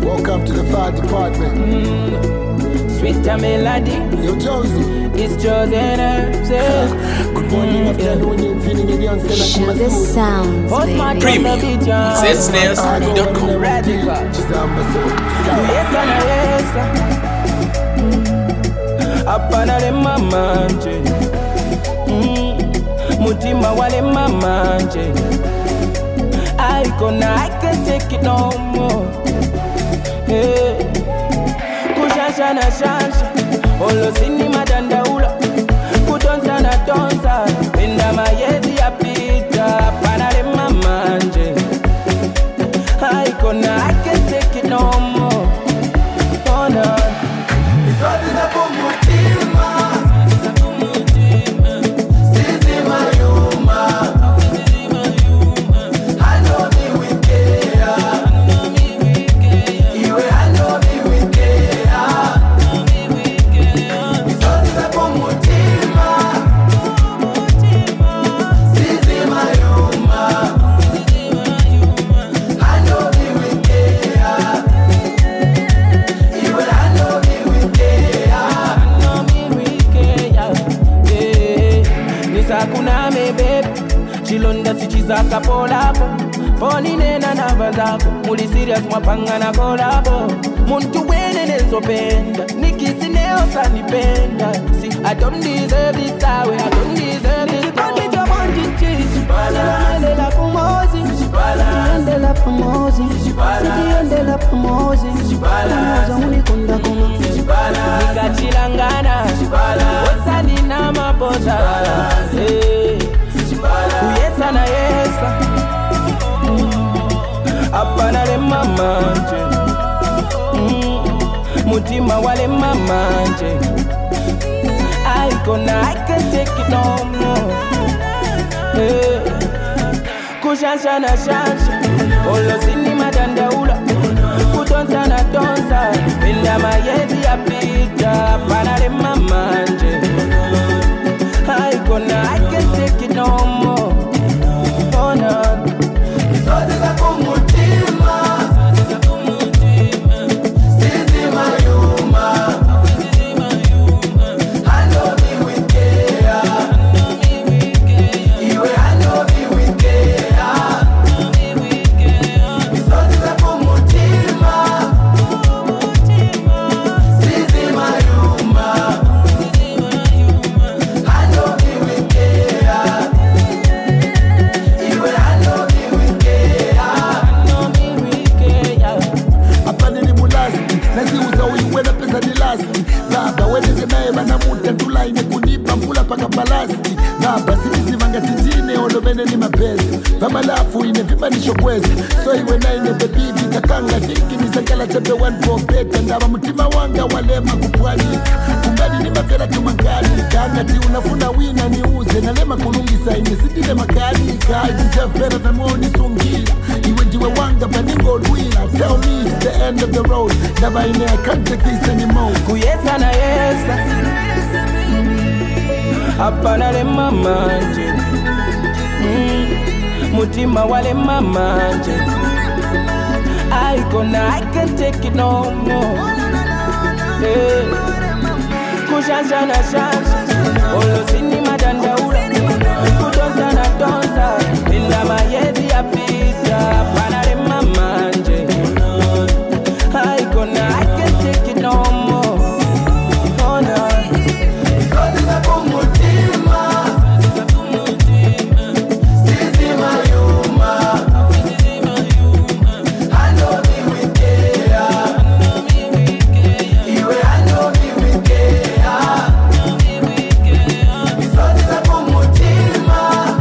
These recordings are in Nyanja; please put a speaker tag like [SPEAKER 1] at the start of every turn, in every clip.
[SPEAKER 1] Welcome to the fire department.
[SPEAKER 2] Sweeter melody.
[SPEAKER 1] Yo, Josie.
[SPEAKER 2] It's chosen herbs.
[SPEAKER 1] Good morning, afternoon, you're feeling it, you're
[SPEAKER 3] Sugar sounds, baby.
[SPEAKER 4] Premium. Zsnares.com.
[SPEAKER 2] Radical. Apana le mamanje. Mutima wale mamanje. I can't take it no more. Hey. Kushasha na shasha. Olo sini madanda ula. Kutonsa na tonsa. Pinda mayezi ya pita. Panale mamanje. I can't take it no more. Oh no. Because it's a kumutima. Sisi mayuma. I know me with care. Iwe I know me with care. Because it's a kumutima. Sisi mayuma. I know me with care. Iwe I know me with care. Nisakuna me baby. Chilonda sichizaka polapo. Poni nena na bazako. Muli serious mwapanga na kolabo. Muntu wene nezopenda. Nikisi neo sanipenda. See, I don't deserve this way. I don't deserve this. Kandi jamanji chichi. Ende la pomozi. Ende la pomozi. Ende la pomozi. Pomoza unikunda kuma. Nikachilangana. Osani na mapoza. Uyesa na yesa. Apana le mamanje. Mutima wale mamanje. I can't take it no more. Kushasha na shasha. Olo sini madanda ula. Kutonsa na tonsa. Pinda mayezi ya pita. Apana le mamanje. I can't take it no more. Oh no. Because it's a kumutima. Sisi mayuma. I know me with care. Iwe I know me with care. Because it's a kumutima. Sisi mayuma. I know me with care. Iwe I know me with care.
[SPEAKER 1] Apane ni mulasti, naziuza uiwena pesa ni lasti. Baba weneze nae banamuta tula ine kunipa mpula paka balasti. Baba sisi vanga tijine olobene ni mapezi. Vama lafu ine vima nisho kwezi. So iwe na ine bebibi kakanga fiki ni zangala chepe one for beta. Ndaba mutima wanga walema kupwani. Kumbani ni mafera tumankani. Kanga ti unafuna wina ni uze. Nalema kulungisa ine sitile makani. I deserve better than more ni sungila. Iwe jiwe wanga paningo lwila. Tell me it's the end of the road. Ndaba ine I can't take this anymore.
[SPEAKER 2] Kuyesa na yesa. Apana le mamanje. Mutima wale mamanje. I can't take it no more. Kushasha na shasha. Olo sini madanda ula. Kutonsa na tonsa. Pinda mayezi ya pita. Apana le mamanje. I can't take it no more. Oh no. Because it's a kumutima. Sisi mayuma. I know me with care. Iwe I know me with care. Because it's a kumutima.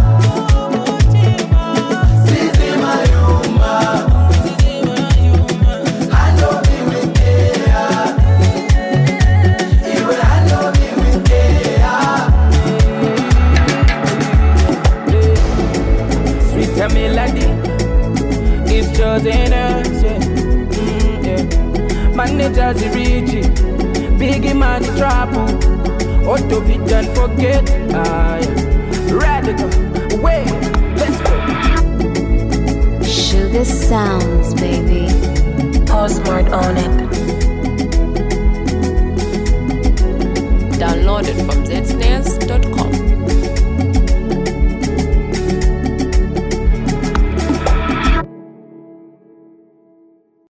[SPEAKER 2] Sisi mayuma. I know me with care. Iwe I know me with care. Sweeter melody is chosen us, yeah. Managers reach it, biggie man trouble. Auto fit and forget, radical, wait, let's go.
[SPEAKER 3] Sugar sounds, baby.
[SPEAKER 5] Postmart on it.
[SPEAKER 6] Download it from